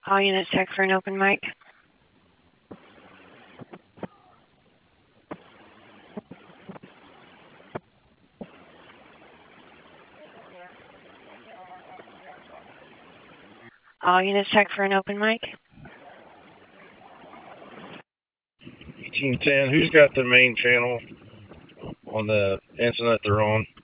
All units check for an open mic. All units check for an open mic. 1810, who's got the main channel on the incident they're on?